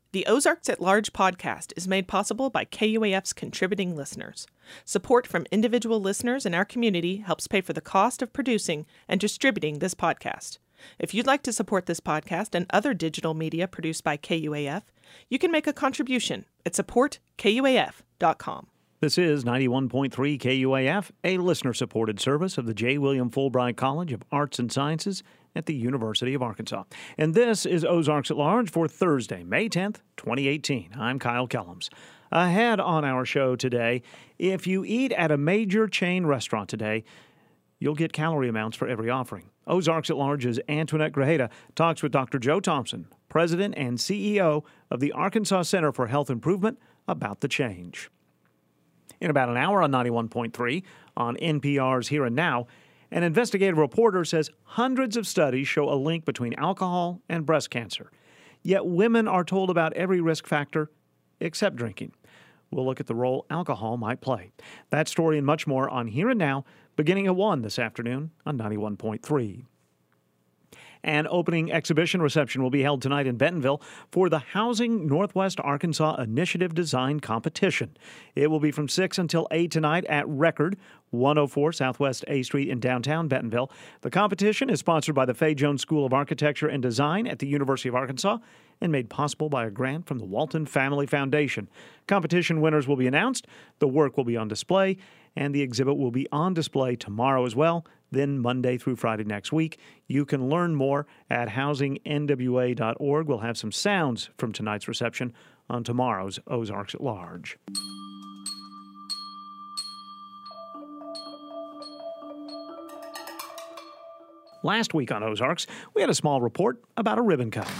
The Ozarks at Large podcast is made possible by KUAF's contributing listeners. Support from individual listeners in our community helps pay for the cost of producing and distributing this podcast. If you'd like to support this podcast and other digital media produced by KUAF, you can make a contribution at supportkuaf.com. This is 91.3 KUAF, a listener-supported service of the J. William Fulbright College of Arts and Sciences at the University of Arkansas. And this is Ozarks at Large for Thursday, May 10th, 2018. I'm Kyle Kellums. Ahead on our show today, if you eat at a major chain restaurant today, you'll get calorie amounts for every offering. Ozarks at Large's Antoinette Grajeda talks with Dr. Joe Thompson, President and CEO of the Arkansas Center for Health Improvement, about the change. In about an hour on 91.3 on NPR's Here and Now, an investigative reporter says hundreds of studies show a link between alcohol and breast cancer. Yet women are told about every risk factor except drinking. We'll look at the role alcohol might play. That story and much more on Here and Now, beginning at 1 this afternoon on 91.3. An opening exhibition reception will be held tonight in Bentonville for the Housing Northwest Arkansas Initiative Design Competition. It will be from 6 until 8 tonight at Record, 104 Southwest A Street in downtown Bentonville. The competition is sponsored by the Fay Jones School of Architecture and Design at the University of Arkansas and made possible by a grant from the Walton Family Foundation. Competition winners will be announced, the work will be on display, and the exhibit will be on display tomorrow as well, then Monday through Friday next week. You can learn more at housingnwa.org. We'll have some sounds from tonight's reception on tomorrow's Ozarks at Large. Last week on Ozarks, we had a small report about a ribbon cutting.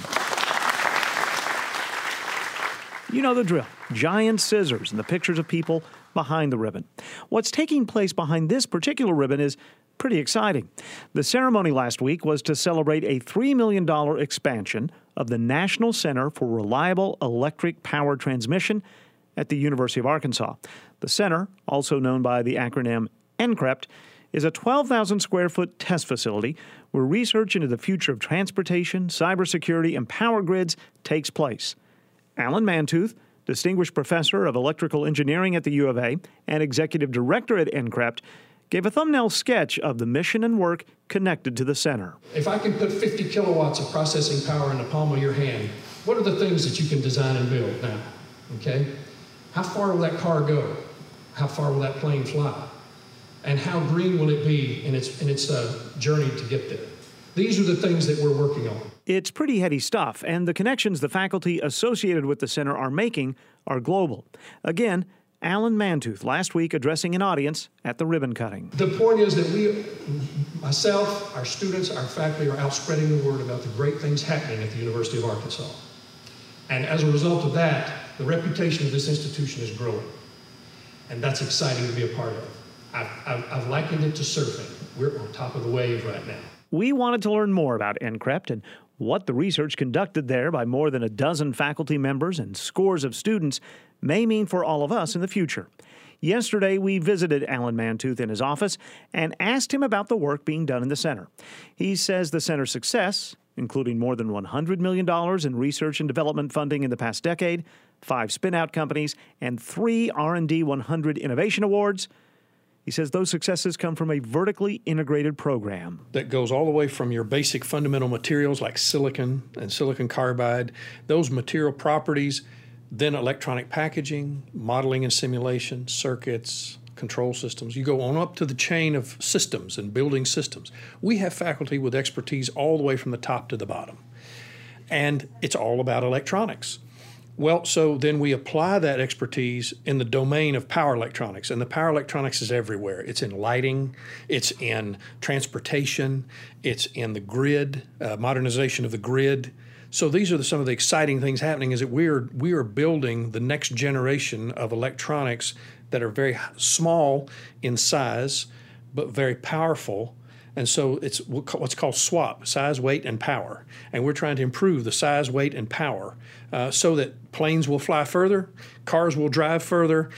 You know the drill. Giant scissors and the pictures of people behind the ribbon. What's taking place behind this particular ribbon is pretty exciting. The ceremony last week was to celebrate a $3 million expansion of the National Center for Reliable Electric Power Transmission at the University of Arkansas. The center, also known by the acronym NCREPT, is a 12,000 square foot test facility where research into the future of transportation, cybersecurity, and power grids takes place. Alan Mantooth, Distinguished Professor of Electrical Engineering at the U of A and Executive Director at NCREPT, gave a thumbnail sketch of the mission and work connected to the center. If I can put 50 kilowatts of processing power in the palm of your hand, what are the things that you can design and build now? Okay? How far will that car go? How far will that plane fly? And how green will it be in its journey to get there? These are the things that we're working on. It's pretty heady stuff, and the connections the faculty associated with the center are making are global. Again, Alan Mantooth last week addressing an audience at the ribbon cutting. The point is that we, myself, our students, our faculty are out spreading the word about the great things happening at the University of Arkansas. And as a result of that, the reputation of this institution is growing. And that's exciting to be a part of. I've likened it to surfing. We're on top of the wave right now. We wanted to learn more about NCREPT and what the research conducted there by more than a dozen faculty members and scores of students may mean for all of us in the future. Yesterday, we visited Alan Mantooth in his office and asked him about the work being done in the center. He says the center's success, including more than $100 million in research and development funding in the past decade, 5 spin-out companies, and 3 R&D 100 Innovation Awards, he says those successes come from a vertically integrated program that goes all the way from your basic fundamental materials like silicon and silicon carbide, those material properties, then electronic packaging, modeling and simulation, circuits, control systems. You go on up to the chain of systems and building systems. We have faculty with expertise all the way from the top to the bottom. And it's all about electronics. Well, so then we apply that expertise in the domain of power electronics, and the power electronics is everywhere. It's in lighting, it's in transportation, it's in the grid, modernization of the grid. So these are some of the exciting things happening is that we are building the next generation of electronics that are very small in size, but very powerful. And so it's what's called SWAP, size, weight, and power. And we're trying to improve the size, weight, and power so that planes will fly further, cars will drive further,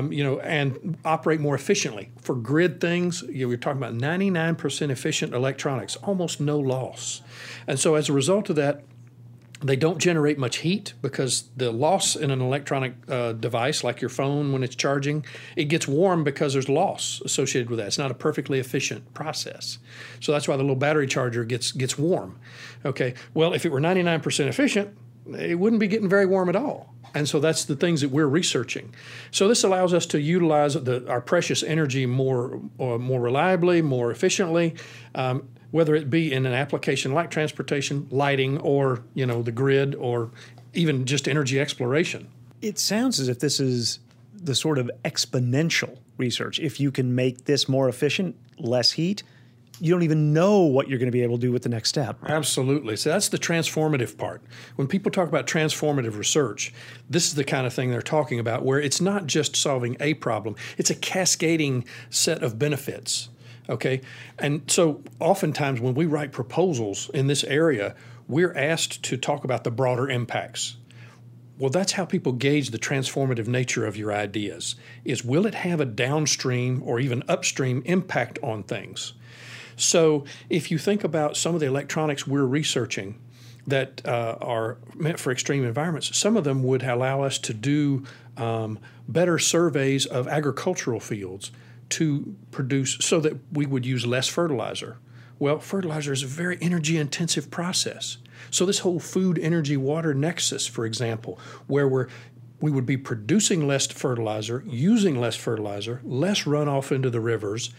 and operate more efficiently. For grid things, we're talking about 99% efficient electronics, almost no loss. And so as a result of that, They don't generate much heat because the loss in an electronic device like your phone when it's charging, it gets warm because there's loss associated with that. It's not a perfectly efficient process. So that's why the little battery charger gets warm. Okay, well, if it were 99% efficient, it wouldn't be getting very warm at all. And so that's the things that we're researching. So this allows us to utilize our precious energy more reliably, more efficiently, whether it be in an application like transportation, lighting, or the grid, or even just energy exploration. It sounds as if this is the sort of exponential research. If you can make this more efficient, less heat, you don't even know what you're going to be able to do with the next step. Absolutely. So that's the transformative part. When people talk about transformative research, this is the kind of thing they're talking about, where it's not just solving a problem, it's a cascading set of benefits. Okay, and so oftentimes when we write proposals in this area, we're asked to talk about the broader impacts. Well, that's how people gauge the transformative nature of your ideas, is will it have a downstream or even upstream impact on things? So if you think about some of the electronics we're researching that are meant for extreme environments, some of them would allow us to do better surveys of agricultural fields to produce, so that we would use less fertilizer. Well, fertilizer is a very energy-intensive process. So this whole food, energy, water nexus, for example, where we would be producing less fertilizer, using less fertilizer, less runoff into the rivers,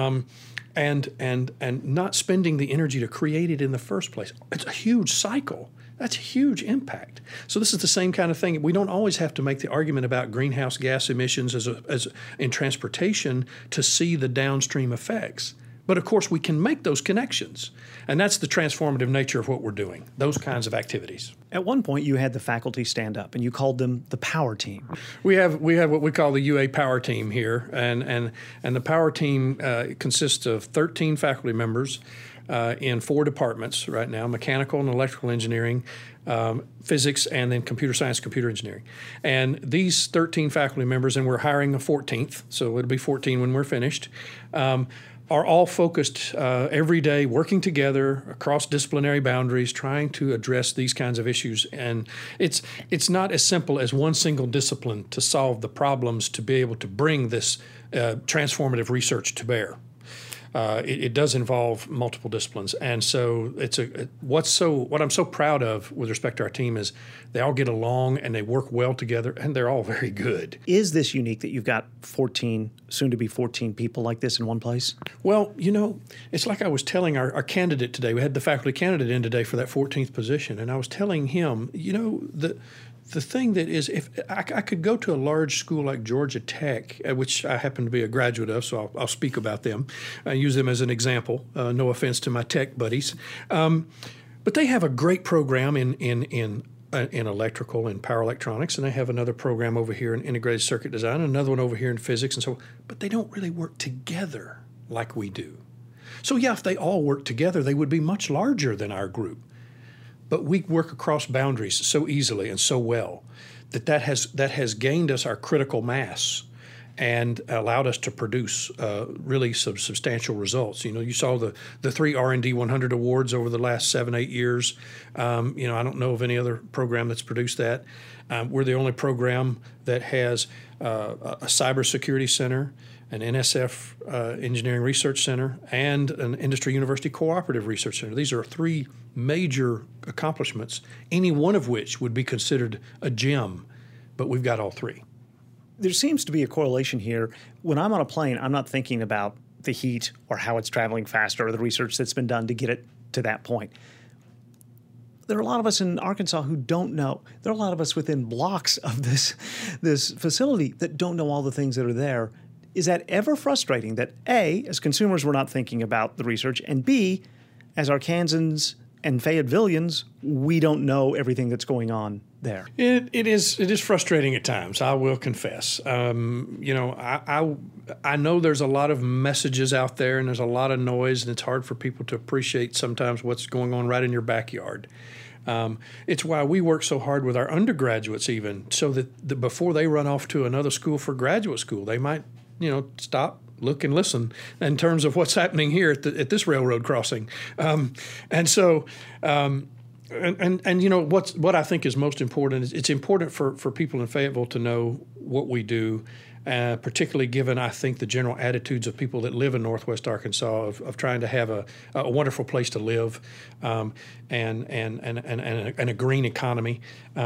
and not spending the energy to create it in the first place. It's a huge cycle. That's a huge impact. So this is the same kind of thing. We don't always have to make the argument about greenhouse gas emissions as in transportation to see the downstream effects. But of course, we can make those connections. And that's the transformative nature of what we're doing, those kinds of activities. At one point, you had the faculty stand up, and you called them the Power Team. We have what we call the UA Power Team here. And the Power Team consists of 13 faculty members in 4 departments right now: mechanical and electrical engineering, physics, and then computer science, computer engineering. And these 13 faculty members, and we're hiring a 14th, so it'll be 14 when we're finished, are all focused every day, working together across disciplinary boundaries, trying to address these kinds of issues. And it's not as simple as one single discipline to solve the problems to be able to bring this transformative research to bear. It does involve multiple disciplines, and so what I'm so proud of with respect to our team is they all get along and they work well together, and they're all very good. Is this unique that you've got 14, soon to be 14 people like this in one place? Well, it's like I was telling our candidate today. We had the faculty candidate in today for that 14th position, and I was telling him, the thing that is, if I could go to a large school like Georgia Tech, which I happen to be a graduate of, so I'll speak about them. I use them as an example. No offense to my tech buddies, but they have a great program in electrical and power electronics, and they have another program over here in integrated circuit design, and another one over here in physics, and so. But they don't really work together like we do. So yeah, if they all work together, they would be much larger than our group. But we work across boundaries so easily and so well that has gained us our critical mass and allowed us to produce really some substantial results. You saw the 3 R&D 100 awards over the last 7-8 years. I don't know of any other program that's produced that. We're the only program that has a cybersecurity center, an NSF Engineering Research Center, and an Industry University Cooperative Research Center. These are 3 major accomplishments, any one of which would be considered a gem, but we've got all 3. There seems to be a correlation here. When I'm on a plane, I'm not thinking about the heat or how it's traveling faster or the research that's been done to get it to that point. There are a lot of us in Arkansas who don't know. There are a lot of us within blocks of this facility that don't know all the things that are there. Is that ever frustrating that A, as consumers, we're not thinking about the research, and B, as Arkansans and Fayettevilleans, we don't know everything that's going on there? It is frustrating at times, I will confess. I know there's a lot of messages out there and there's a lot of noise, and it's hard for people to appreciate sometimes what's going on right in your backyard. It's why we work so hard with our undergraduates even, so that before they run off to another school for graduate school, they might stop, look, and listen in terms of what's happening here at this railroad crossing. And so And you know what I think is most important is it's important for people in Fayetteville to know what we do, particularly given I think the general attitudes of people that live in Northwest Arkansas of trying to have a wonderful place to live, and a green economy.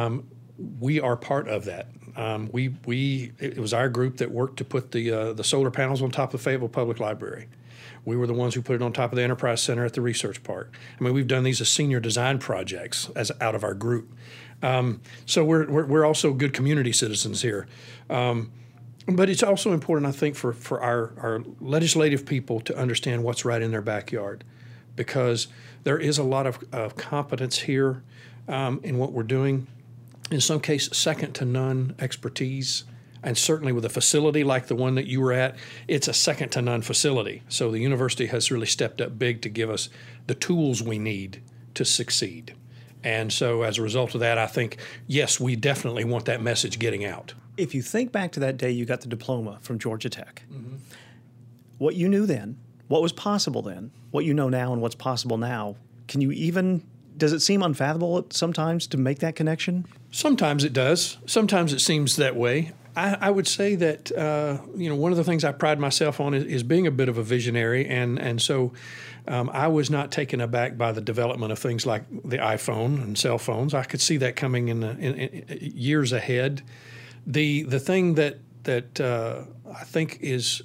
We are part of that. It was our group that worked to put the solar panels on top of Fayetteville Public Library. We were the ones who put it on top of the Enterprise Center at the Research Park. I mean, we've done these as senior design projects as out of our group. So we're also good community citizens here. But it's also important, I think, for our legislative people to understand what's right in their backyard, because there is a lot of competence here in what we're doing. In some cases, second to none expertise. And certainly with a facility like the one that you were at, it's a second to none facility. So the university has really stepped up big to give us the tools we need to succeed. And so as a result of that, I think, yes, we definitely want that message getting out. If you think back to that day you got the diploma from Georgia Tech, what you knew then, what was possible then, what you know now and what's possible now, does it seem unfathomable sometimes to make that connection? Sometimes it does. Sometimes it seems that way. I would say that one of the things I pride myself on is being a bit of a visionary, and so I was not taken aback by the development of things like the iPhone and cell phones. I could see that coming in years ahead. The thing that I think is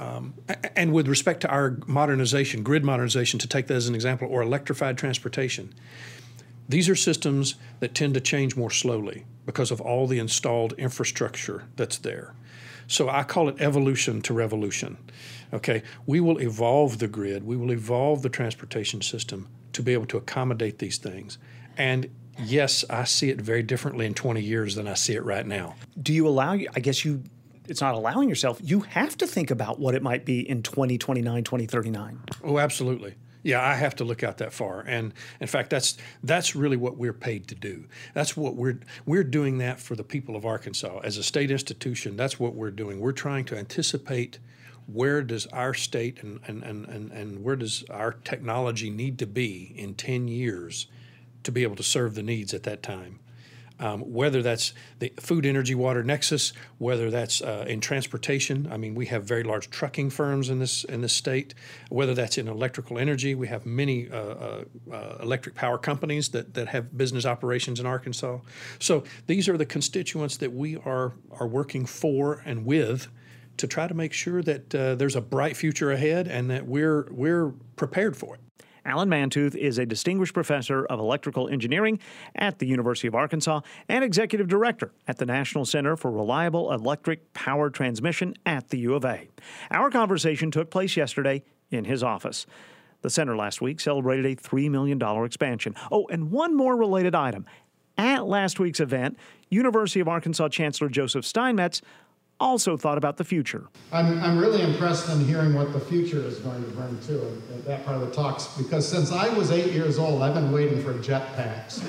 and with respect to our modernization, grid modernization, to take that as an example, or electrified transportation, these are systems that tend to change more slowly because of all the installed infrastructure that's there. So I call it evolution to revolution. Okay, we will evolve the grid, we will evolve the transportation system to be able to accommodate these things. And yes, I see it very differently in 20 years than I see it right now. Do you allow, it's not allowing yourself, you have to think about what it might be in 2029, 2039. Oh, absolutely. Yeah, I have to look out that far, and in fact, that's really what we're paid to do. That's what we're doing that for the people of Arkansas as a state institution. That's what we're doing. We're trying to anticipate where does our state and where does our technology need to be in 10 years to be able to serve the needs at that time. Whether that's the food, energy, water nexus, whether that's in transportation. I mean, we have very large trucking firms in this state. Whether that's in electrical energy, we have many electric power companies that have business operations in Arkansas. So these are the constituents that we are working for and with to try to make sure that there's a bright future ahead and that we're prepared for it. Alan Mantooth is a distinguished professor of electrical engineering at the University of Arkansas and executive director at the National Center for Reliable Electric Power Transmission at the U of A. Our conversation took place yesterday in his office. The center last week celebrated a $3 million expansion. Oh, and one more related item. At last week's event, University of Arkansas Chancellor Joseph Steinmetz also thought about the future. I'm really impressed in hearing what the future is going to bring, too, in that part of the talks, because since I was 8 years old, I've been waiting for jetpacks.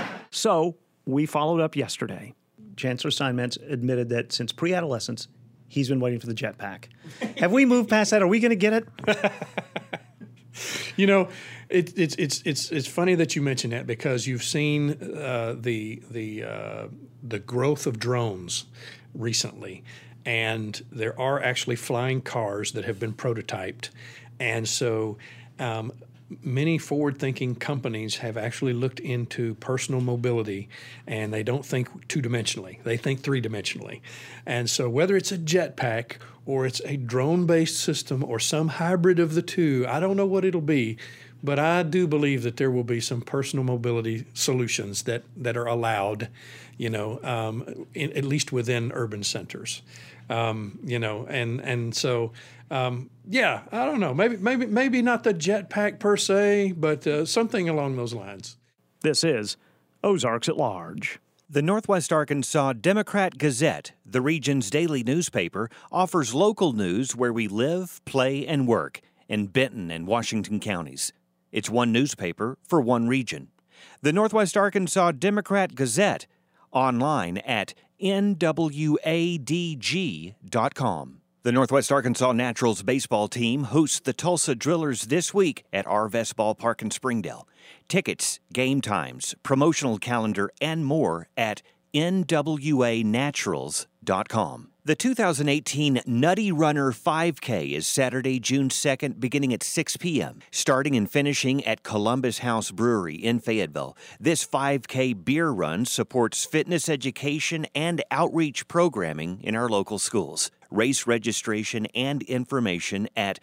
So we followed up yesterday. Chancellor Steinmetz admitted that since pre-adolescence, he's been waiting for the jetpack. Have we moved past that? Are we going to get it? You know, it's funny that you mention that, because you've seen the growth of drones recently, and there are actually flying cars that have been prototyped, and so many forward-thinking companies have actually looked into personal mobility, and they don't think two-dimensionally. They think three-dimensionally. And so whether it's a jetpack or it's a drone-based system or some hybrid of the two, I don't know what it'll be, but I do believe that there will be some personal mobility solutions that are allowed, at least within urban centers. So I don't know. Maybe not the jetpack per se, but something along those lines. This is Ozarks at Large. The Northwest Arkansas Democrat-Gazette, the region's daily newspaper, offers local news where we live, play, and work in Benton and Washington counties. It's one newspaper for one region. The Northwest Arkansas Democrat-Gazette, online at nwadg.com. The The Northwest Arkansas Naturals baseball team hosts the Tulsa Drillers this week at Arvest Ballpark in Springdale. Tickets, game times, promotional calendar, and more at nwanaturals.com. The 2018 Nutty Runner 5K is Saturday, June 2nd, beginning at 6 p.m., starting and finishing at Columbus House Brewery in Fayetteville. This 5K beer run supports fitness education and outreach programming in our local schools. Race registration and information at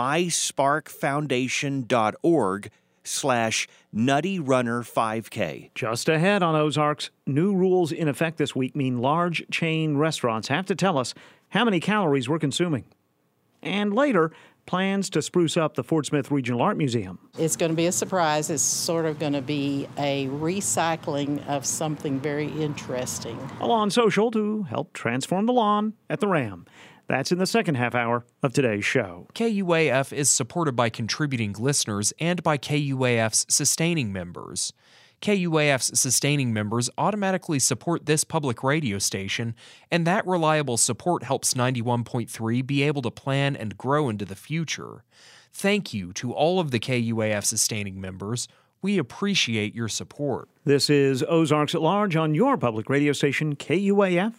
mysparkfoundation.org/nuttyrunner5K. Just ahead on Ozarks, new rules in effect this week mean large chain restaurants have to tell us how many calories we're consuming. And later, plans to spruce up the Fort Smith Regional Art Museum. It's going to be a surprise. It's sort of going to be a recycling of something very interesting. A lawn social to help transform the lawn at the Ram. That's in the second half hour of today's show. KUAF is supported by contributing listeners and by KUAF's sustaining members. KUAF's sustaining members automatically support this public radio station, and that reliable support helps 91.3 be able to plan and grow into the future. Thank you to all of the KUAF sustaining members. We appreciate your support. This is Ozarks at Large on your public radio station, KUAF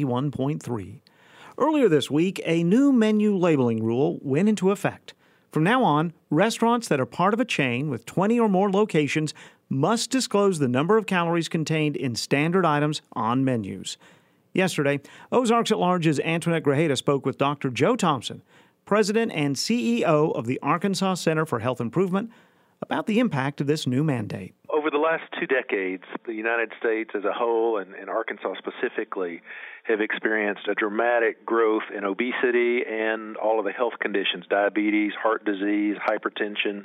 91.3. Earlier this week, a new menu labeling rule went into effect. From now on, restaurants that are part of a chain with 20 or more locations must disclose the number of calories contained in standard items on menus. Yesterday, Ozarks at Large's Antoinette Grajeda spoke with Dr. Joe Thompson, President and CEO of the Arkansas Center for Health Improvement, about the impact of this new mandate. Over the last 2 decades, the United States as a whole and Arkansas specifically have experienced a dramatic growth in obesity and all of the health conditions, diabetes, heart disease, hypertension,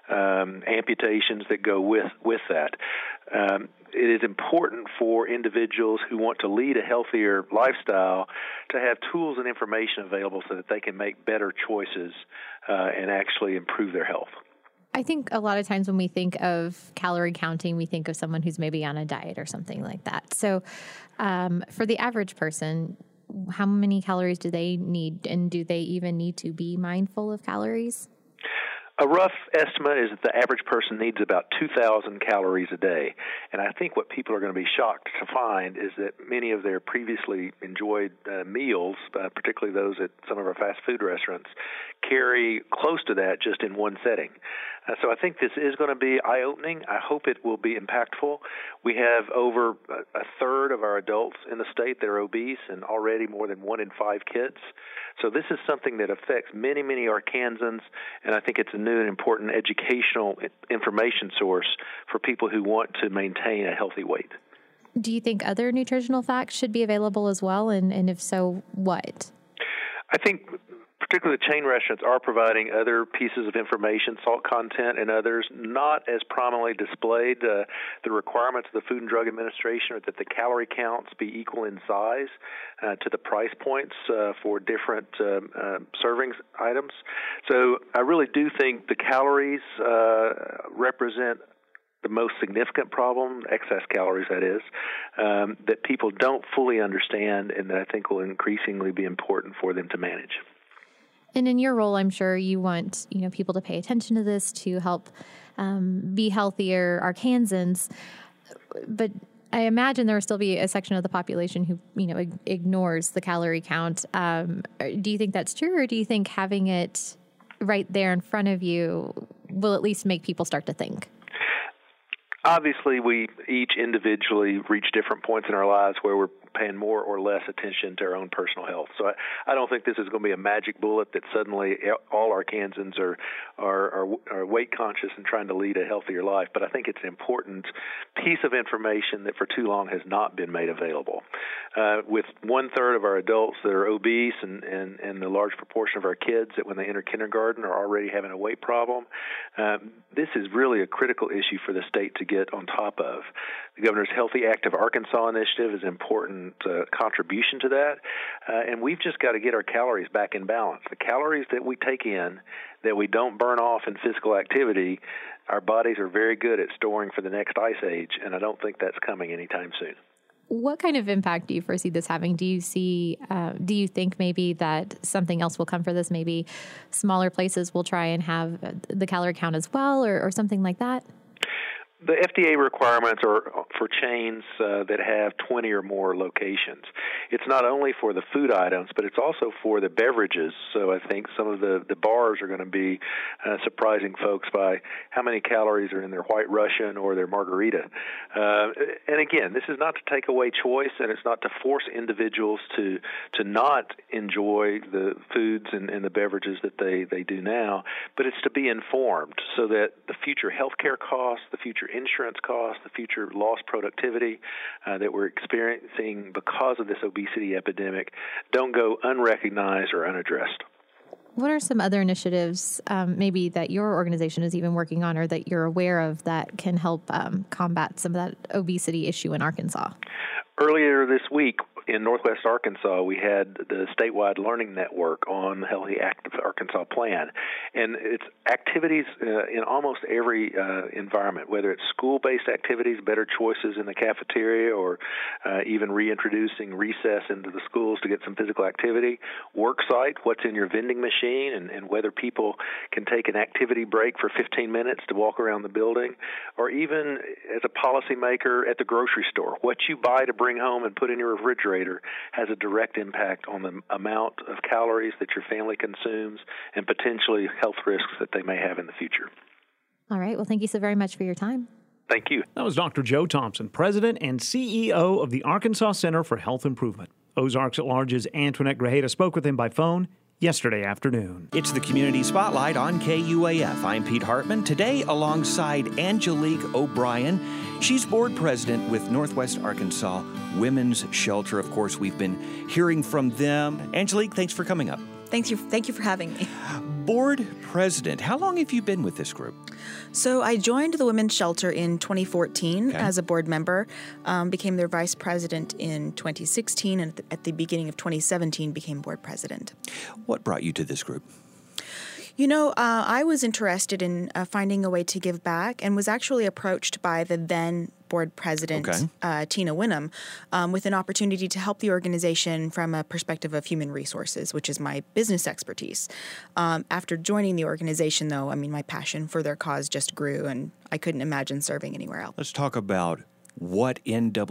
amputations that go with that. It is important for individuals who want to lead a healthier lifestyle to have tools and information available so that they can make better choices and actually improve their health. I think a lot of times when we think of calorie counting, we think of someone who's maybe on a diet or something like that. So for the average person, how many calories do they need, and do they even need to be mindful of calories? A rough estimate is that the average person needs about 2,000 calories a day. And I think what people are going to be shocked to find is that many of their previously enjoyed meals, particularly those at some of our fast food restaurants, carry close to that just in one setting. So I think this is going to be eye-opening. I hope it will be impactful. We have over a third of our adults in the state that are obese, and already more than 1 in 5 kids. So this is something that affects many, many Arkansans, and I think it's a new and important educational information source for people who want to maintain a healthy weight. Do you think other nutritional facts should be available as well, and if so, what? I think particularly the chain restaurants are providing other pieces of information, salt content and others, not as prominently displayed. The requirements of the Food and Drug Administration are that the calorie counts be equal in size to the price points for different servings items. So I really do think the calories represent the most significant problem, excess calories that is, that people don't fully understand and that I think will increasingly be important for them to manage. And in your role, I'm sure you want people to pay attention to this to help be healthier Arkansans. But I imagine there will still be a section of the population who ignores the calorie count. Do you think that's true, or do you think having it right there in front of you will at least make people start to think? Obviously, we each individually reach different points in our lives where we're paying more or less attention to our own personal health. So I don't think this is going to be a magic bullet that suddenly all Arkansans are weight conscious and trying to lead a healthier life. But I think it's an important piece of information that for too long has not been made available. With 1/3 of our adults that are obese and the large proportion of our kids that when they enter kindergarten are already having a weight problem, this is really a critical issue for the state to get on top of. The Governor's Healthy Active Arkansas initiative is an important contribution to that, and we've just got to get our calories back in balance. The calories that we take in that we don't burn off in physical activity, our bodies are very good at storing for the next ice age, and I don't think that's coming anytime soon. What kind of impact do you foresee this having? Do you think maybe that something else will come for this? Maybe smaller places will try and have the calorie count as well, or something like that? The FDA requirements are for chains that have 20 or more locations. It's not only for the food items, but it's also for the beverages. So I think some of the bars are going to be surprising folks by how many calories are in their White Russian or their margarita. And again, this is not to take away choice, and it's not to force individuals to not enjoy the foods and the beverages that they do now, but it's to be informed so that the future healthcare costs, the future insurance costs, the future lost productivity that we're experiencing because of this obesity epidemic don't go unrecognized or unaddressed. What are some other initiatives maybe that your organization is even working on or that you're aware of that can help combat some of that obesity issue in Arkansas? Earlier this week in Northwest Arkansas, we had the statewide learning network on the Healthy Active Arkansas plan. And it's activities in almost every environment, whether it's school-based activities, better choices in the cafeteria, or even reintroducing recess into the schools to get some physical activity. Work site, what's in your vending machine, and whether people can take an activity break for 15 minutes to walk around the building, or even as a policymaker at the grocery store, what you buy to bring home and put in your refrigerator has a direct impact on the amount of calories that your family consumes and potentially health risks that they may have in the future. All right. Well, thank you so very much for your time. Thank you. That was Dr. Joe Thompson, President and CEO of the Arkansas Center for Health Improvement. Ozarks at Large's Antoinette Grajeda spoke with him by phone yesterday afternoon. It's the Community Spotlight on KUAF. I'm Pete Hartman. Today, alongside Angelique O'Brien. She's board president with Northwest Arkansas Women's Shelter. Of course, we've been hearing from them. Angelique, thanks for coming up. Thank you for having me. Board president, how long have you been with this group? So I joined the Women's Shelter in 2014 as a board member, became their vice president in 2016, and at the beginning of 2017 became board president. What brought you to this group? You know, I was interested in finding a way to give back and was actually approached by the then board president, Tina Winham, with an opportunity to help the organization from a perspective of human resources, which is my business expertise. After joining the organization, though, I mean, my passion for their cause just grew, and I couldn't imagine serving anywhere else. Let's talk about what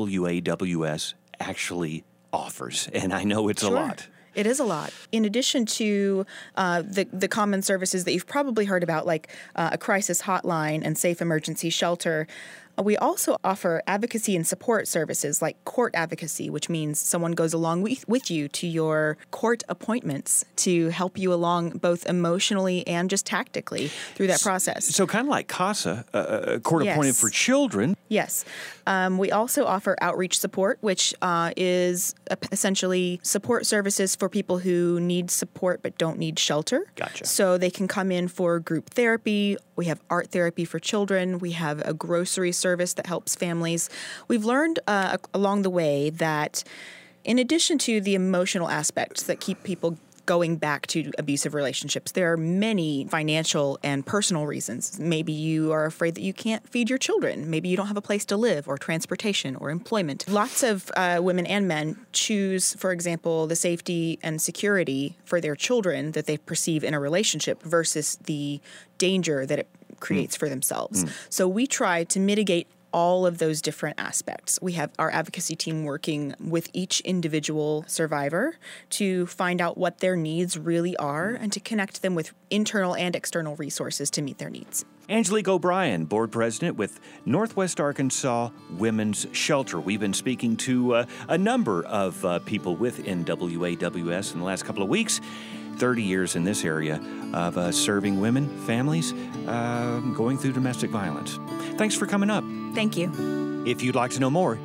NWAWS actually offers, and I know it's a lot. It is a lot. In addition to the common services that you've probably heard about, like a crisis hotline and safe emergency shelter, we also offer advocacy and support services like court advocacy, which means someone goes along with you to your court appointments to help you along both emotionally and just tactically through that process. So kind of like CASA, court appointed for children. Yes. We also offer outreach support, which is essentially support services for people who need support but don't need shelter. Gotcha. So they can come in for group therapy. We have art therapy for children. We have a grocery service that helps families. We've learned along the way that in addition to the emotional aspects that keep people going back to abusive relationships, there are many financial and personal reasons. Maybe you are afraid that you can't feed your children. Maybe you don't have a place to live or transportation or employment. Lots of women and men choose, for example, the safety and security for their children that they perceive in a relationship versus the danger that it creates for themselves. So we try to mitigate all of those different aspects. We have our advocacy team working with each individual survivor to find out what their needs really are and to connect them with internal and external resources to meet their needs. Angelique O'Brien, board president with Northwest Arkansas Women's Shelter. We've been speaking to a number of people with NWAWS in the last couple of weeks. 30 years in this area of serving women, families, going through domestic violence. Thanks for coming up. Thank you. If you'd like to know more,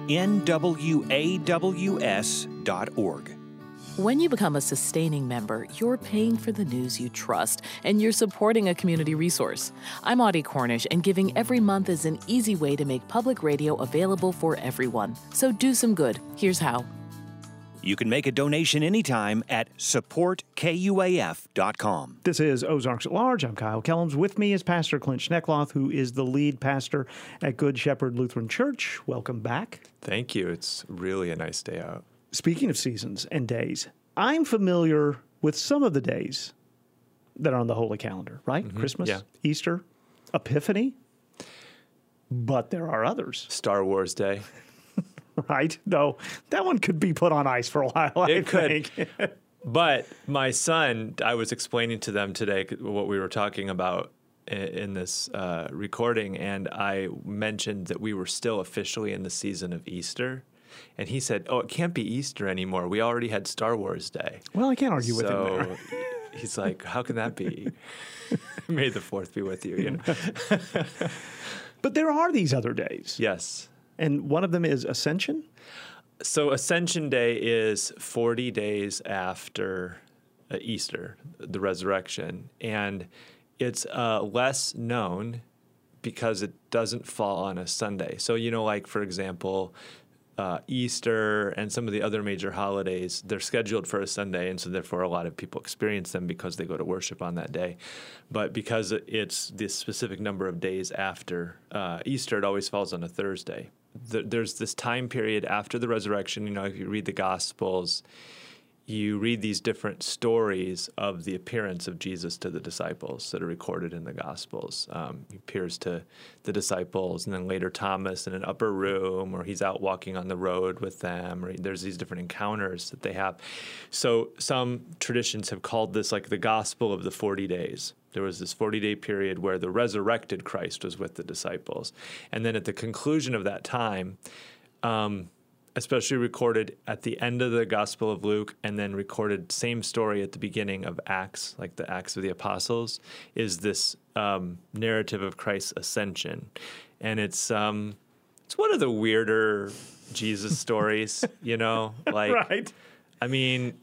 NWAWS.org. When you become a sustaining member, you're paying for the news you trust, and you're supporting a community resource. I'm Audie Cornish, and giving every month is an easy way to make public radio available for everyone. So do some good. Here's how. You can make a donation anytime at supportkuaf.com. This is Ozarks at Large. I'm Kyle Kellums. With me is Pastor Clint Schneckloth, who is the lead pastor at Good Shepherd Lutheran Church. Welcome back. Thank you. It's really a nice day out. Speaking of seasons and days, I'm familiar with some of the days that are on the Holy Calendar, right? Mm-hmm. Christmas, yeah. Easter, Epiphany. But there are others. Star Wars Day. Right? No, that one could be put on ice for a while, I think. But my son, I was explaining to them today what we were talking about in this recording, and I mentioned that we were still officially in the season of Easter. And he said, "Oh, it can't be Easter anymore. We already had Star Wars Day." Well, I can't argue with him there. He's like, "How can that be?" May the 4th be with you. You know? But there are these other days. Yes. And one of them is Ascension? So Ascension Day is 40 days after Easter, the resurrection. And it's less known because it doesn't fall on a Sunday. So, like, for example, Easter and some of the other major holidays, they're scheduled for a Sunday, and so therefore a lot of people experience them because they go to worship on that day. But because it's this specific number of days after Easter, it always falls on a Thursday. There's this time period after the resurrection. If you read the Gospels, you read these different stories of the appearance of Jesus to the disciples that are recorded in the Gospels. He appears to the disciples, and then later Thomas in an upper room, or he's out walking on the road with them, or there's these different encounters that they have. So some traditions have called this like the Gospel of the 40 days. There was this 40-day period where the resurrected Christ was with the disciples. And then at the conclusion of that time, especially recorded at the end of the Gospel of Luke, and then recorded same story at the beginning of Acts, like the Acts of the Apostles, is this narrative of Christ's ascension. And it's one of the weirder Jesus stories, Right. I mean,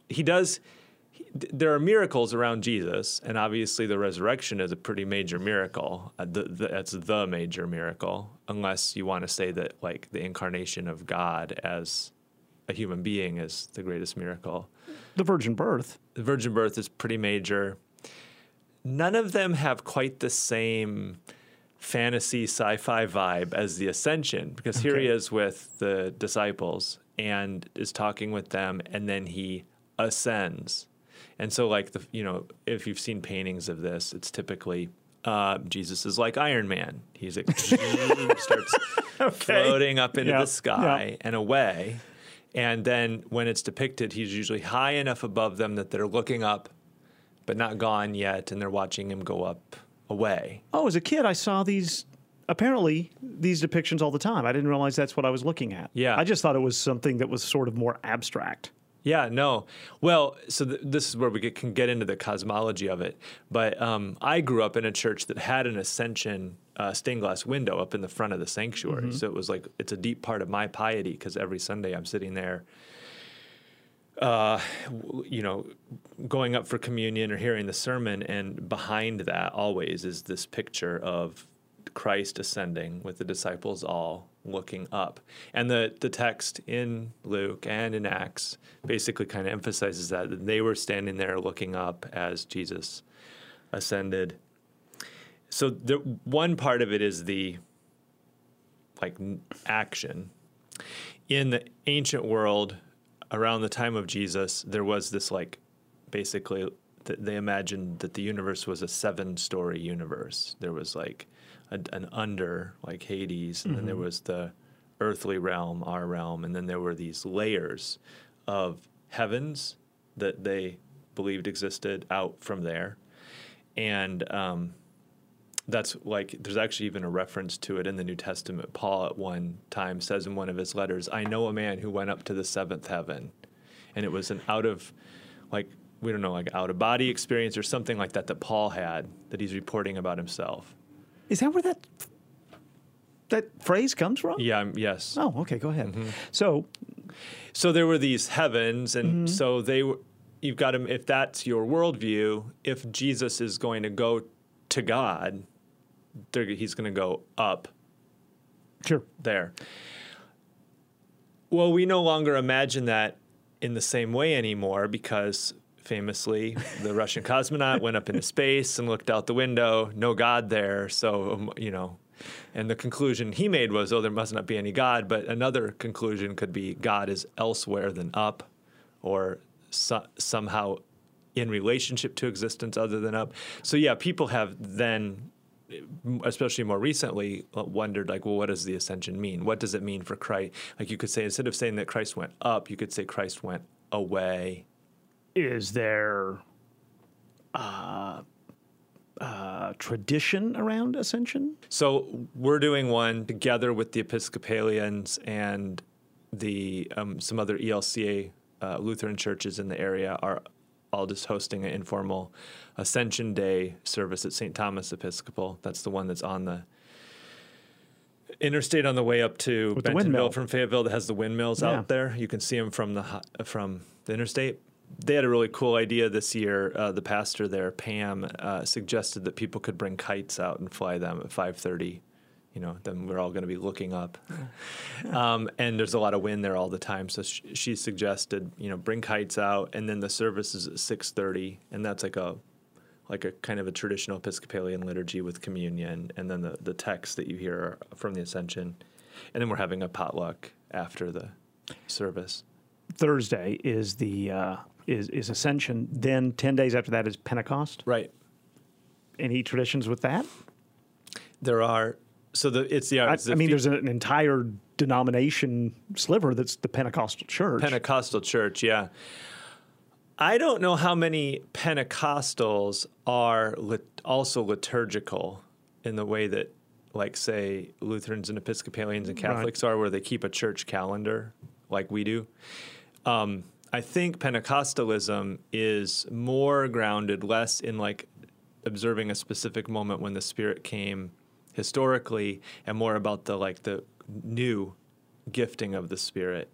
there are miracles around Jesus, and obviously the resurrection is a pretty major miracle. That's the major miracle, unless you want to say that, like, the incarnation of God as a human being is the greatest miracle. The virgin birth. The virgin birth is pretty major. None of them have quite the same fantasy sci-fi vibe as the ascension, because here he is with the disciples and is talking with them, and then he ascends. And so, like, if you've seen paintings of this, it's typically Jesus is like Iron Man. He's like, starts floating up into the sky and away. And then when it's depicted, he's usually high enough above them that they're looking up, but not gone yet, and they're watching him go up away. Oh, as a kid, I saw these depictions all the time. I didn't realize that's what I was looking at. Yeah. I just thought it was something that was sort of more abstract. Yeah, no. Well, so this is where we can get into the cosmology of it. But I grew up in a church that had an ascension stained glass window up in the front of the sanctuary. Mm-hmm. So it was like, it's a deep part of my piety, because every Sunday I'm sitting there, going up for communion or hearing the sermon. And behind that always is this picture of Christ ascending with the disciples all looking up. And the text in Luke and in Acts basically kind of emphasizes that they were standing there looking up as Jesus ascended. So one part of it is the action. In the ancient world, around the time of Jesus, there was this basically they imagined that the universe was a 7-story universe. There was an under, like Hades, and then there was the earthly realm, our realm, and then there were these layers of heavens that they believed existed out from there. And that's there's actually even a reference to it in the New Testament. Paul at one time says in one of his letters, "I know a man who went up to the 7th heaven." And it was an out of body experience or something like that Paul had, that he's reporting about himself. Is that where that phrase comes from? Yeah. Yes. Oh, okay. Go ahead. Mm-hmm. So there were these heavens, and so you've got to, if that's your worldview, if Jesus is going to go to God, he's going to go up. Sure. There. Well, we no longer imagine that in the same way anymore because famously the Russian cosmonaut went up into space and looked out the window, no God there. So, and the conclusion he made was, there must not be any God. But another conclusion could be God is elsewhere than up, or somehow in relationship to existence other than up. So yeah, people have then, especially more recently, wondered what does the ascension mean? What does it mean for Christ? Like you could say, instead of saying that Christ went up, you could say Christ went away. Is there tradition around ascension? So we're doing one together with the Episcopalians and the some other ELCA Lutheran churches in the area are all just hosting an informal Ascension Day service at St. Thomas Episcopal. That's the one that's on the interstate on the way up to Bentonville from Fayetteville that has the windmills out there. You can see them from the interstate. They had a really cool idea this year. The pastor there, Pam, suggested that people could bring kites out and fly them at 5:30. Then we're all going to be looking up. And there's a lot of wind there all the time. So she suggested, bring kites out, and then the service is at 6:30, and that's like a kind of a traditional Episcopalian liturgy with communion, and then the texts that you hear are from the Ascension. And then we're having a potluck after the service. Thursday is the is Ascension. Then 10 days after that is Pentecost. Right. Any traditions with that? There are. So there's an entire denomination sliver that's the Pentecostal church. Pentecostal church, yeah. I don't know how many Pentecostals are also liturgical in the way that, say, Lutherans and Episcopalians and Catholics are, where they keep a church calendar like we do. I think Pentecostalism is more grounded, less in observing a specific moment when the Spirit came historically, and more about the new gifting of the Spirit.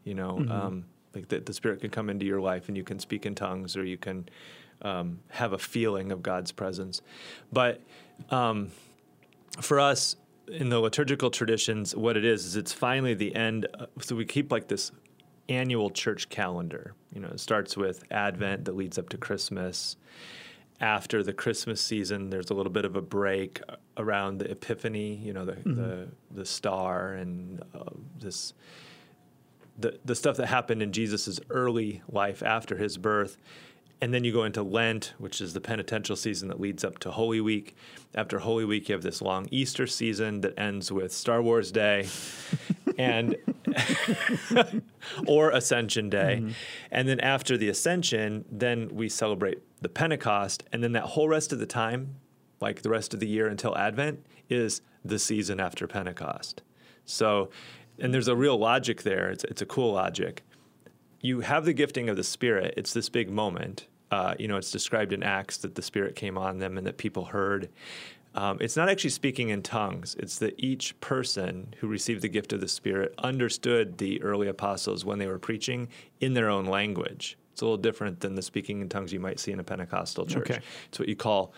The Spirit can come into your life and you can speak in tongues, or you can have a feeling of God's presence. But for us, in the liturgical traditions, what it is it's finally the end. So we keep this annual church calendar. It starts with Advent that leads up to Christmas. After the Christmas season, there's a little bit of a break around the Epiphany, the star and the stuff that happened in Jesus' early life after his birth. And then you go into Lent, which is the penitential season that leads up to Holy Week. After Holy Week, you have this long Easter season that ends with Star Wars Day and or Ascension Day. Mm-hmm. And then after the Ascension, then we celebrate the Pentecost. And then that whole rest of the time, the rest of the year until Advent, is the season after Pentecost. So, and there's a real logic there. It's a cool logic. You have the gifting of the Spirit. It's this big moment. It's described in Acts that the Spirit came on them and that people heard. It's not actually speaking in tongues. It's that each person who received the gift of the Spirit understood the early apostles when they were preaching in their own language. It's a little different than the speaking in tongues you might see in a Pentecostal church. Okay. It's what you call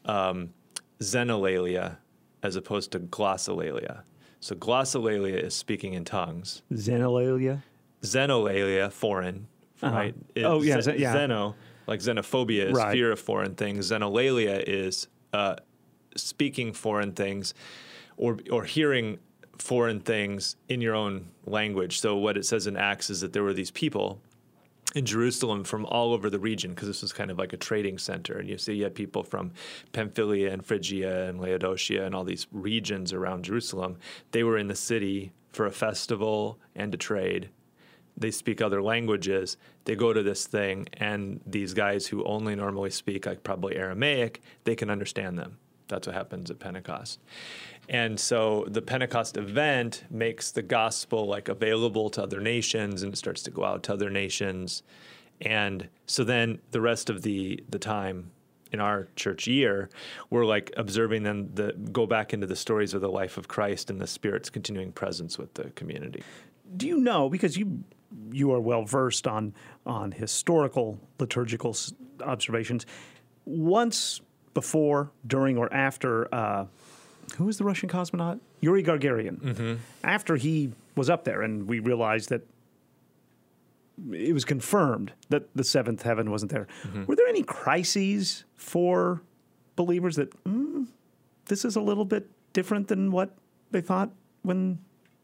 xenolalia as opposed to glossolalia. So glossolalia is speaking in tongues. Xenolalia? Xenolalia, foreign, right? Xeno, like xenophobia is fear of foreign things. Xenolalia is speaking foreign things or hearing foreign things in your own language. So what it says in Acts is that there were these people in Jerusalem from all over the region, because this was kind of like a trading center. And you had people from Pamphylia and Phrygia and Laodicea and all these regions around Jerusalem. They were in the city for a festival and to trade. They speak other languages. They go to this thing, and these guys who only normally speak probably Aramaic, they can understand them. That's what happens at Pentecost. And so the Pentecost event makes the gospel available to other nations, and it starts to go out to other nations. And so then the rest of the time in our church year, we're observing them go back into the stories of the life of Christ and the Spirit's continuing presence with the community. Do you know, because you are well versed on historical liturgical observations, once before, during, or after who was the Russian cosmonaut? Yuri Gagarin. Mm-hmm. After he was up there, and we realized that it was confirmed that the seventh heaven wasn't there. Were there any crises for believers that this is a little bit different than what they thought when?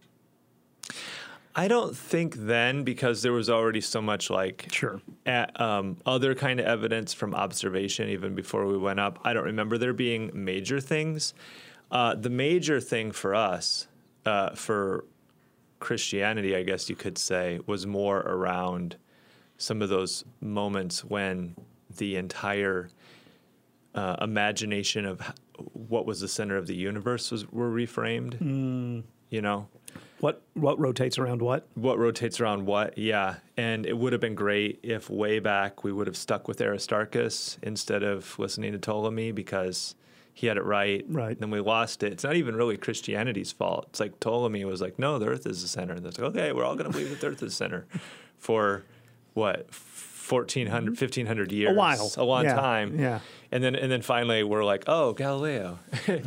I don't think then, because there was already so much other kind of evidence from observation even before we went up. I don't remember there being major things. The major thing for us, for Christianity, I guess you could say, was more around some of those moments when the entire imagination of what was the center of the universe were reframed. You know, what rotates around what? What rotates around what? Yeah, and it would have been great if way back we would have stuck with Aristarchus instead of listening to Ptolemy, because he had it right. Right. Then we lost it. It's not even really Christianity's fault. It's like Ptolemy was like, no, the Earth is the center. And it's like, okay, we're all going to believe that the Earth is the center for what? 1,400, 1,500 years. A while. A long time. Yeah. And then finally we're like, oh, Galileo.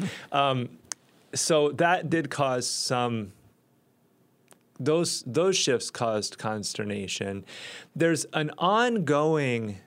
So that did cause some, those shifts caused consternation. There's an ongoing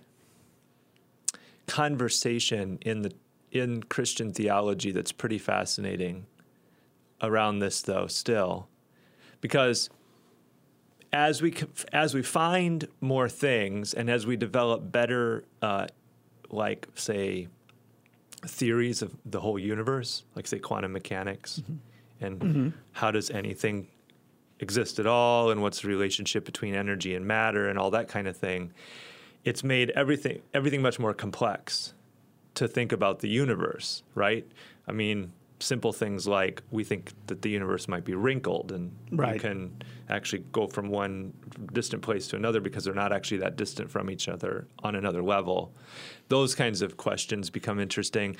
conversation in Christian theology that's pretty fascinating around this, though, still, because as we find more things and as we develop better, say, theories of the whole universe, like, say, quantum mechanics, and how does anything exist at all, and what's the relationship between energy and matter and all that kind of thing, it's made everything much more complex to think about the universe, right? I mean, simple things like we think that the universe might be wrinkled, and you can actually go from one distant place to another because they're not actually that distant from each other on another level. Those kinds of questions become interesting.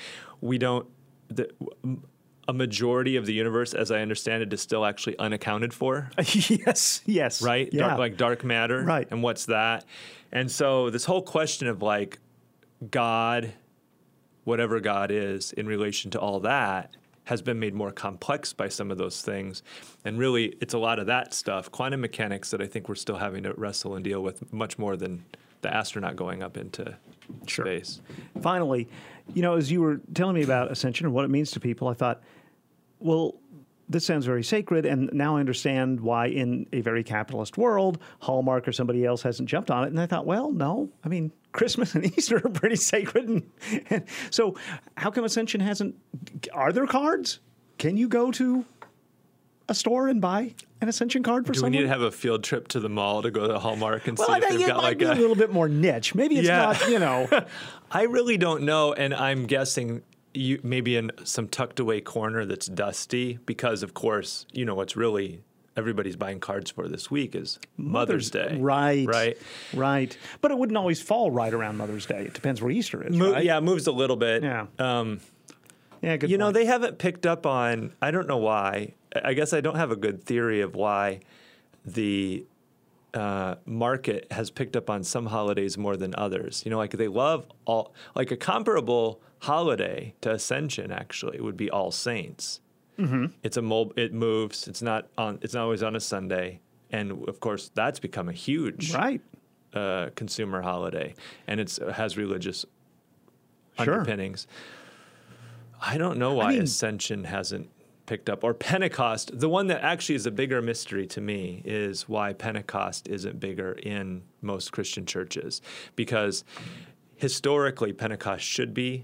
A majority of the universe, as I understand it, is still actually unaccounted for. Yes. Right? Yeah. Dark matter. Right. And what's that? And so this whole question of like God, whatever God is, in relation to all that, has been made more complex by some of those things. And really, it's a lot of that stuff, quantum mechanics, that I think we're still having to wrestle and deal with much more than the astronaut going up into space. Finally, as you were telling me about ascension and what it means to people, I thought, well, this sounds very sacred, and now I understand why in a very capitalist world, Hallmark or somebody else hasn't jumped on it. And I thought, well, no, I mean, Christmas and Easter are pretty sacred. And so how come Ascension hasn't? Are there cards? Can you go to a store and buy an Ascension card for someone? Do we need to have a field trip to the mall to go to Hallmark and see if they've got like a little bit more niche? Maybe it's not, I really don't know, and I'm guessing maybe in some tucked away corner that's dusty, because of course, what's really everybody's buying cards for this week is Mother's Day. Right. Right. But it wouldn't always fall right around Mother's Day. It depends where Easter is, right? Yeah, it moves a little bit. Yeah. Yeah, good point. They haven't picked up on, I don't know why. I guess I don't have a good theory of why the market has picked up on some holidays more than others. They love all, like a comparable holiday to Ascension actually would be All Saints. It's it moves. It's not always on a Sunday, and of course that's become a huge consumer holiday, and it has religious underpinnings. I don't know why Ascension hasn't picked up, or Pentecost. The one that actually is a bigger mystery to me is why Pentecost isn't bigger in most Christian churches, because historically Pentecost should be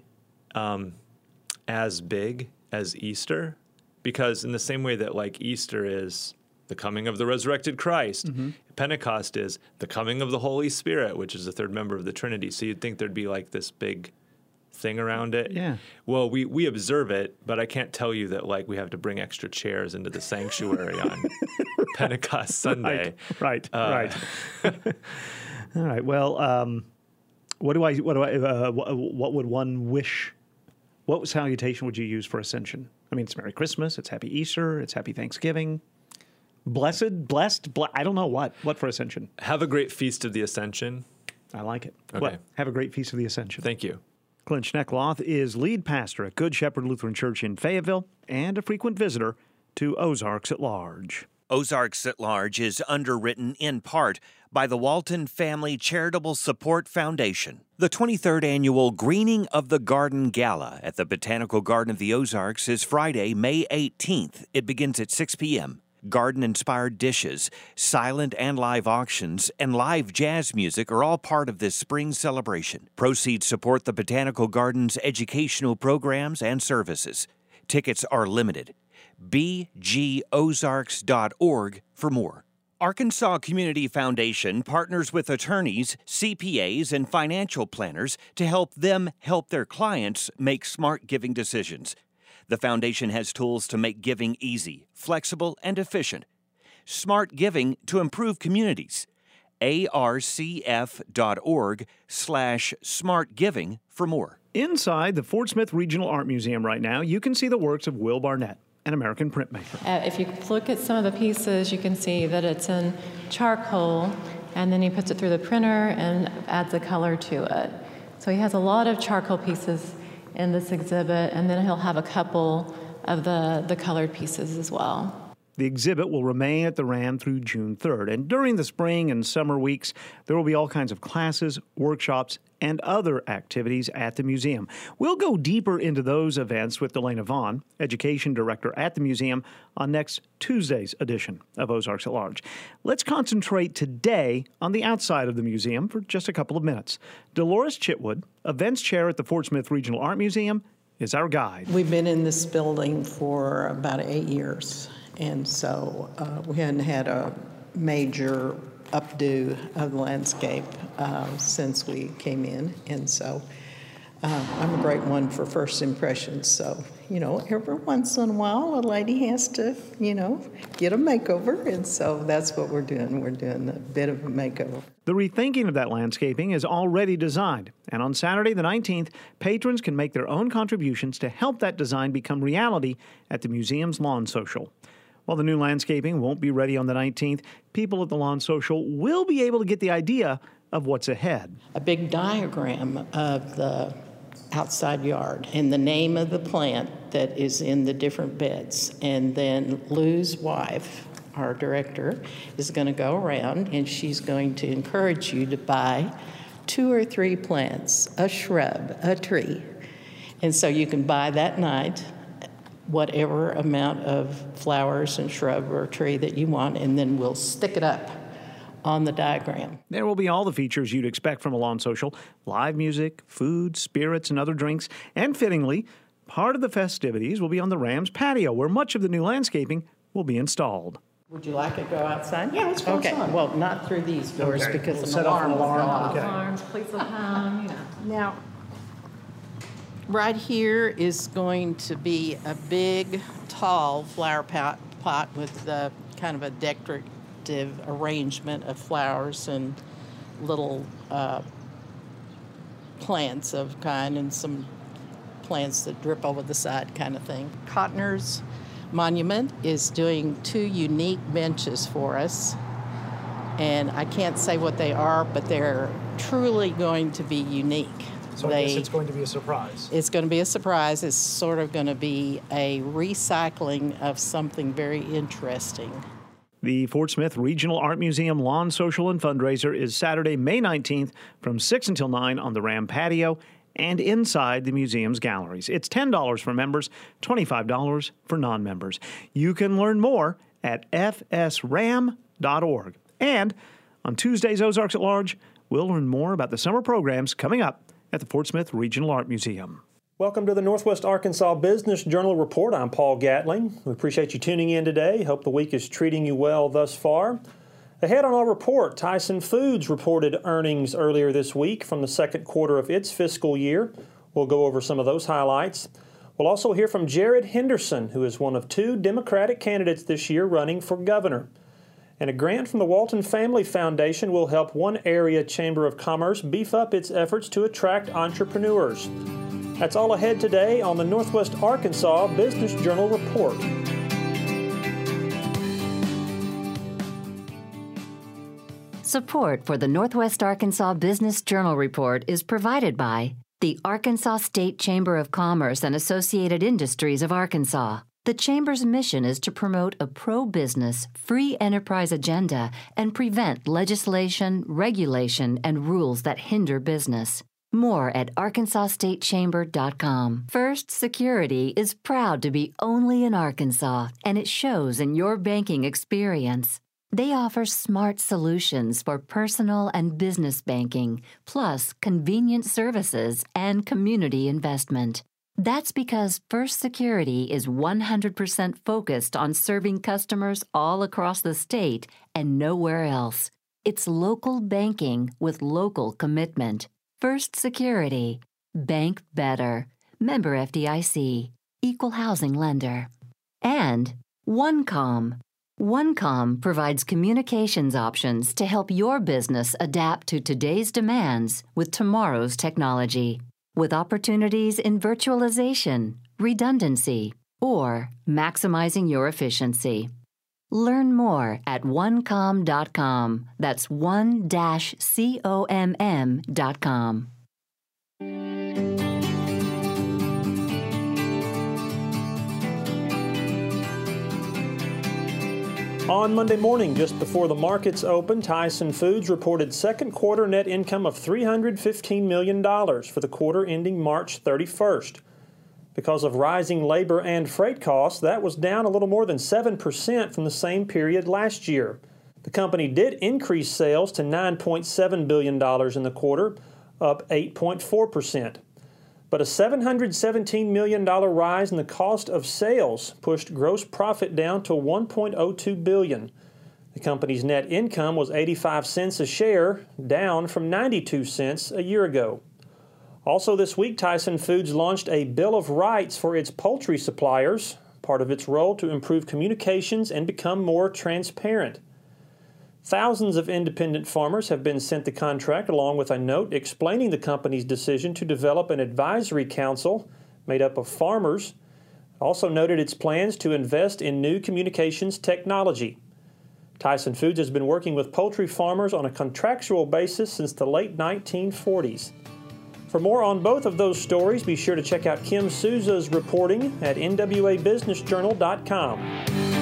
as big as Easter. Because in the same way that like Easter is the coming of the resurrected Christ, Pentecost is the coming of the Holy Spirit, which is the third member of the Trinity. So you'd think there'd be like this big thing around it. Yeah. Well, we observe it, but I can't tell you that like we have to bring extra chairs into the sanctuary on Pentecost Sunday. Right. All right. Well, what would one wish? What salutation would you use for Ascension? I mean, it's Merry Christmas, it's Happy Easter, it's Happy Thanksgiving. Blessed, I don't know what for Ascension. Have a great Feast of the Ascension. I like it. Okay. Well, have a great Feast of the Ascension. Thank you. Clint Schneckloth is lead pastor at Good Shepherd Lutheran Church in Fayetteville and a frequent visitor to Ozarks at Large. Ozarks at Large is underwritten in part by the Walton Family Charitable Support Foundation. The 23rd annual Greening of the Garden Gala at the Botanical Garden of the Ozarks is Friday, May 18th. It begins at 6 p.m. Garden-inspired dishes, silent and live auctions, and live jazz music are all part of this spring celebration. Proceeds support the Botanical Garden's educational programs and services. Tickets are limited. bgozarks.org for more. Arkansas Community Foundation partners with attorneys, CPAs, and financial planners to help them help their clients make smart giving decisions. The foundation has tools to make giving easy, flexible, and efficient. Smart giving to improve communities. arcf.org/smartgiving for more. Inside the Fort Smith Regional Art Museum right now, you can see the works of Will Barnett, an American printmaker. If you look at some of the pieces, you can see that it's in charcoal, and then he puts it through the printer and adds a color to it. So he has a lot of charcoal pieces in this exhibit, and then he'll have a couple of the colored pieces as well. The exhibit will remain at the RAM through June 3rd, and during the spring and summer weeks, there will be all kinds of classes, workshops, and other activities at the museum. We'll go deeper into those events with Delana Vaughn, Education Director at the museum, on next Tuesday's edition of Ozarks at Large. Let's concentrate today on the outside of the museum for just a couple of minutes. Dolores Chitwood, Events Chair at the Fort Smith Regional Art Museum, is our guide. We've been in this building for about 8 years. And so we hadn't had a major updo of the landscape since we came in. And so I'm a great one for first impressions. So, every once in a while, a lady has to, get a makeover. And so that's what we're doing. We're doing a bit of a makeover. The rethinking of that landscaping is already designed. And on Saturday the 19th, patrons can make their own contributions to help that design become reality at the museum's Lawn Social. While the new landscaping won't be ready on the 19th, people at the Lawn Social will be able to get the idea of what's ahead. A big diagram of the outside yard and the name of the plant that is in the different beds. And then Lou's wife, our director, is going to go around and she's going to encourage you to buy 2 or 3 plants, a shrub, a tree. And so you can buy that night whatever amount of flowers and shrub or tree that you want, and then we'll stick it up on the diagram. There will be all the features you'd expect from a Lawn Social: live music, food, spirits, and other drinks. And fittingly, part of the festivities will be on the Rams patio, where much of the new landscaping will be installed. Would you like it to go outside? Yeah, let's go outside. Well, not through these doors because we'll set off an alarm. Okay. Alarms, police will come, Now, right here is going to be a big, tall flower pot with kind of a decorative arrangement of flowers and little plants of kind and some plants that drip over the side kind of thing. Cotner's Monument is doing 2 unique benches for us. And I can't say what they are, but they're truly going to be unique. So I guess it's going to be a surprise. It's going to be a surprise. It's sort of going to be a recycling of something very interesting. The Fort Smith Regional Art Museum Lawn Social and Fundraiser is Saturday, May 19th from 6 until 9 on the Ram patio and inside the museum's galleries. It's $10 for members, $25 for non-members. You can learn more at fsram.org. And on Tuesday's Ozarks at Large, we'll learn more about the summer programs coming up at the Fort Smith Regional Art Museum. Welcome to the Northwest Arkansas Business Journal Report. I'm Paul Gatling. We appreciate you tuning in today. Hope the week is treating you well thus far. Ahead on our report, Tyson Foods reported earnings earlier this week from the second quarter of its fiscal year. We'll go over some of those highlights. We'll also hear from Jared Henderson, who is one of 2 Democratic candidates this year running for governor. And a grant from the Walton Family Foundation will help one area Chamber of Commerce beef up its efforts to attract entrepreneurs. That's all ahead today on the Northwest Arkansas Business Journal Report. Support for the Northwest Arkansas Business Journal Report is provided by the Arkansas State Chamber of Commerce and Associated Industries of Arkansas, The Chamber's mission is to promote a pro-business, free enterprise agenda and prevent legislation, regulation, and rules that hinder business. More at arkansasstatechamber.com. First Security is proud to be only in Arkansas, and it shows in your banking experience. They offer smart solutions for personal and business banking, plus convenient services and community investment. That's because First Security is 100% focused on serving customers all across the state and nowhere else. It's local banking with local commitment. First Security. Bank better. Member FDIC. Equal housing lender. And OneComm. OneComm provides communications options to help your business adapt to today's demands with tomorrow's technology, with opportunities in virtualization, redundancy, or maximizing your efficiency. Learn more at onecomm.com. That's one-comm.com. On Monday morning, just before the markets opened, Tyson Foods reported second quarter net income of $315 million for the quarter ending March 31st. Because of rising labor and freight costs, that was down a little more than 7% from the same period last year. The company did increase sales to $9.7 billion in the quarter, up 8.4%. But a $717 million rise in the cost of sales pushed gross profit down to $1.02 billion. The company's net income was 85 cents a share, down from 92 cents a year ago. Also this week, Tyson Foods launched a Bill of Rights for its poultry suppliers, part of its role to improve communications and become more transparent. Thousands of independent farmers have been sent the contract along with a note explaining the company's decision to develop an advisory council made up of farmers. Also noted its plans to invest in new communications technology. Tyson Foods has been working with poultry farmers on a contractual basis since the late 1940s. For more on both of those stories, be sure to check out Kim Souza's reporting at nwabusinessjournal.com.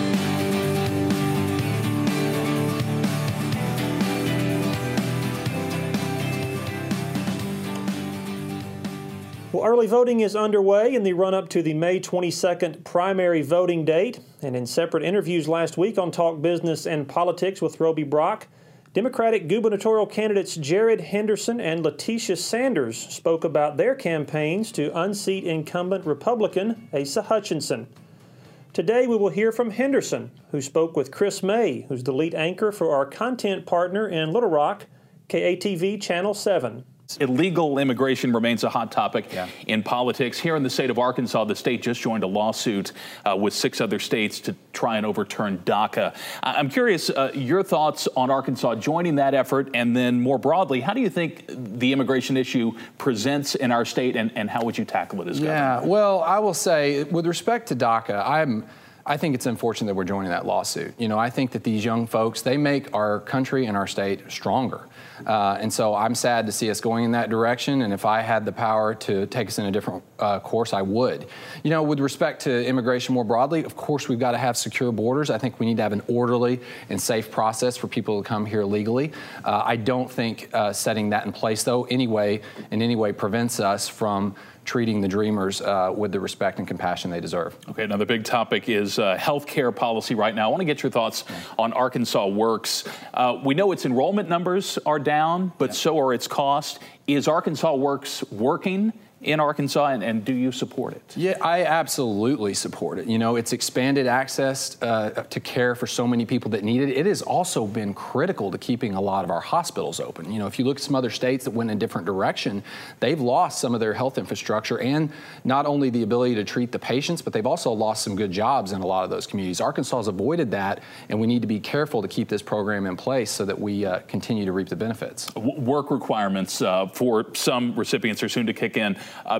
Well, early voting is underway in the run-up to the May 22nd primary voting date. And in separate interviews last week on Talk Business and Politics with Roby Brock, Democratic gubernatorial candidates Jared Henderson and Letitia Sanders spoke about their campaigns to unseat incumbent Republican Asa Hutchinson. Today we will hear from Henderson, who spoke with Chris May, who's the lead anchor for our content partner in Little Rock, KATV Channel 7. Illegal immigration remains a hot topic in politics. Here in the state of Arkansas, the state just joined a lawsuit with 6 other states to try and overturn DACA. I'm curious your thoughts on Arkansas joining that effort, and then more broadly, how do you think the immigration issue presents in our state, and how would you tackle it as governor? Yeah, well, I will say, with respect to DACA, I think it's unfortunate that we're joining that lawsuit. You know, I think that these young folks, they make our country and our state stronger. And so I'm sad to see us going in that direction. And if I had the power to take us in a different course, I would. You know, with respect to immigration more broadly, of course, we've got to have secure borders. I think we need to have an orderly and safe process for people to come here legally. I don't think setting that in place, though, in any way prevents us from treating the Dreamers with the respect and compassion they deserve. Okay, another big topic is health care policy right now. I want to get your thoughts on Arkansas Works. We know its enrollment numbers are down, but so are its costs. Is Arkansas Works working in Arkansas, and do you support it? Yeah, I absolutely support it. You know, it's expanded access to care for so many people that need it. It has also been critical to keeping a lot of our hospitals open. You know, if you look at some other states that went in a different direction, they've lost some of their health infrastructure and not only the ability to treat the patients, but they've also lost some good jobs in a lot of those communities. Arkansas has avoided that, and we need to be careful to keep this program in place so that we continue to reap the benefits. Work requirements for some recipients are soon to kick in.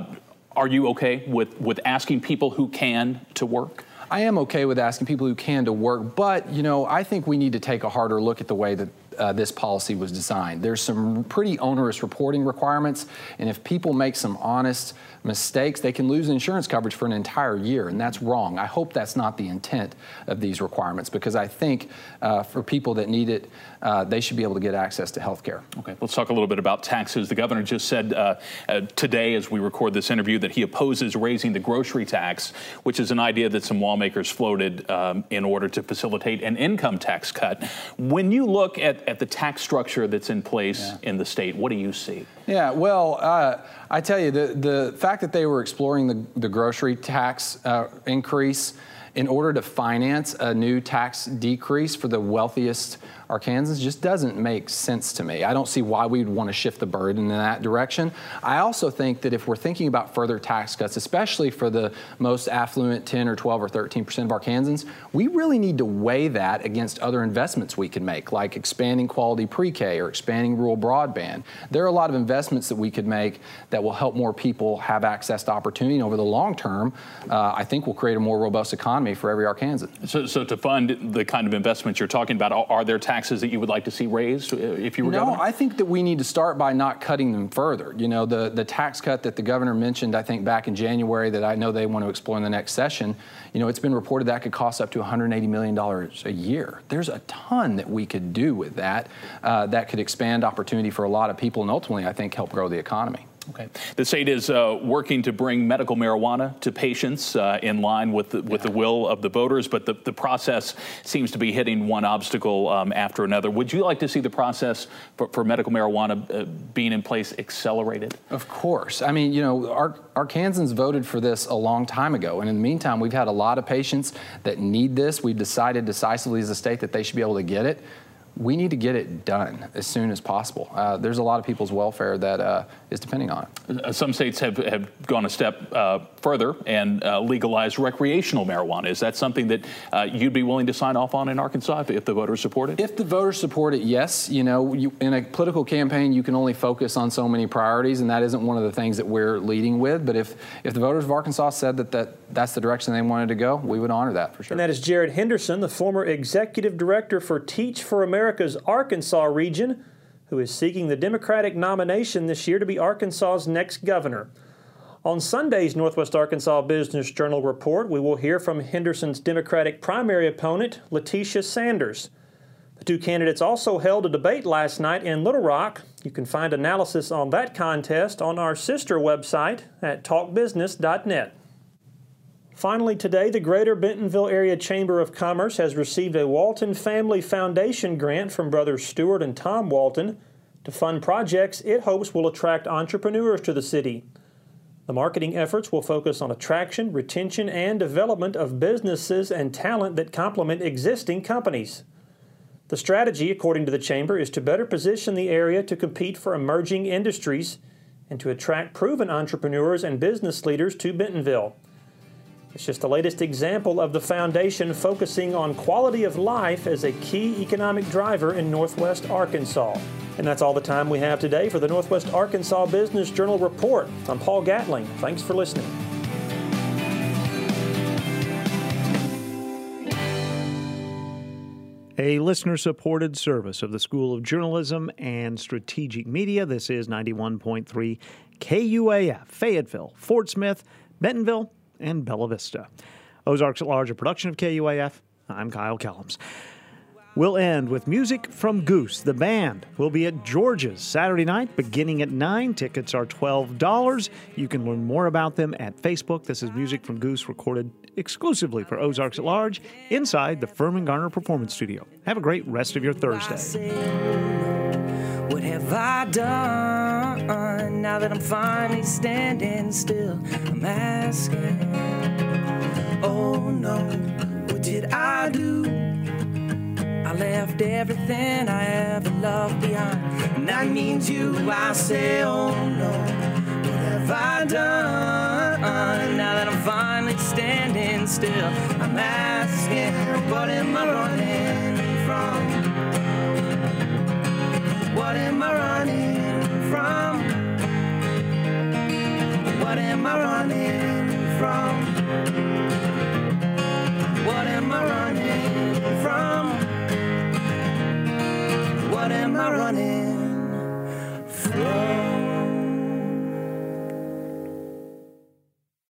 Are you okay with asking people who can to work? I am okay with asking people who can to work, but, you know, I think we need to take a harder look at the way that this policy was designed. There's some pretty onerous reporting requirements, and if people make some honest mistakes, they can lose insurance coverage for an entire year, and that's wrong. I hope that's not the intent of these requirements, because I think for people that need it, they should be able to get access to health care. Okay, let's talk a little bit about taxes. The governor just said today, as we record this interview, that he opposes raising the grocery tax, which is an idea that some lawmakers floated in order to facilitate an income tax cut. When you look at the tax structure that's in place in the state, what do you see? Yeah, well, I tell you, the fact that they were exploring the grocery tax increase in order to finance a new tax decrease for the wealthiest Arkansans just doesn't make sense to me. I don't see why we'd want to shift the burden in that direction. I also think that if we're thinking about further tax cuts, especially for the most affluent 10 or 12 or 13% of Arkansans, we really need to weigh that against other investments we can make, like expanding quality pre-K or expanding rural broadband. There are a lot of investments that we could make that will help more people have access to opportunity, and over the long term, I think will create a more robust economy for every Arkansan. So to fund the kind of investments you're talking about, are there taxes that you would like to see raised if you were governor? No, I think that we need to start by not cutting them further. You know, the tax cut that the governor mentioned, I think back in January, that I know they want to explore in the next session, you know, it's been reported that could cost up to $180 million a year. There's a ton that we could do with that that could expand opportunity for a lot of people and ultimately, I think, help grow the economy. Okay. The state is working to bring medical marijuana to patients in line with the will of the voters, but the process seems to be hitting one obstacle after another. Would you like to see the process for medical marijuana being in place accelerated? Of course. I mean, you know, Arkansans voted for this a long time ago, and in the meantime, we've had a lot of patients that need this. We've decided decisively as a state that they should be able to get it. We need to get it done as soon as possible. There's a lot of people's welfare that is depending on it. Some states have gone a step further and legalized recreational marijuana. Is that something that you'd be willing to sign off on in Arkansas if the voters support it? If the voters support it, yes. You know, in a political campaign, you can only focus on so many priorities, and that isn't one of the things that we're leading with. But if the voters of Arkansas said that's the direction they wanted to go, we would honor that for sure. And that is Jared Henderson, the former executive director for Teach for America's Arkansas region, who is seeking the Democratic nomination this year to be Arkansas's next governor. On Sunday's Northwest Arkansas Business Journal report, we will hear from Henderson's Democratic primary opponent, Letitia Sanders. The two candidates also held a debate last night in Little Rock. You can find analysis on that contest on our sister website at talkbusiness.net. Finally today, the Greater Bentonville Area Chamber of Commerce has received a Walton Family Foundation grant from brothers Stuart and Tom Walton to fund projects it hopes will attract entrepreneurs to the city. The marketing efforts will focus on attraction, retention, and development of businesses and talent that complement existing companies. The strategy, according to the Chamber, is to better position the area to compete for emerging industries and to attract proven entrepreneurs and business leaders to Bentonville. It's just the latest example of the foundation focusing on quality of life as a key economic driver in Northwest Arkansas. And that's all the time we have today for the Northwest Arkansas Business Journal Report. I'm Paul Gatling. Thanks for listening. A listener-supported service of the School of Journalism and Strategic Media. This is 91.3 KUAF, Fayetteville, Fort Smith, Bentonville, and Bella Vista. Ozarks at Large, a production of KUAF. I'm Kyle Kellums. We'll end with music from Goose. The band will be at George's Saturday night beginning at 9. Tickets are $12. You can learn more about them at Facebook. This is music from Goose recorded exclusively for Ozarks at Large inside the Furman Garner Performance Studio. Have a great rest of your Thursday. What have I done now that I'm finally standing still? I'm asking, oh no, what did I do? I left everything I ever loved behind, and that means you. I say, oh no, what have I done now that I'm finally standing still? I'm asking, what am I running from? What am I running from? What am I running from? What am I running from? What am I running?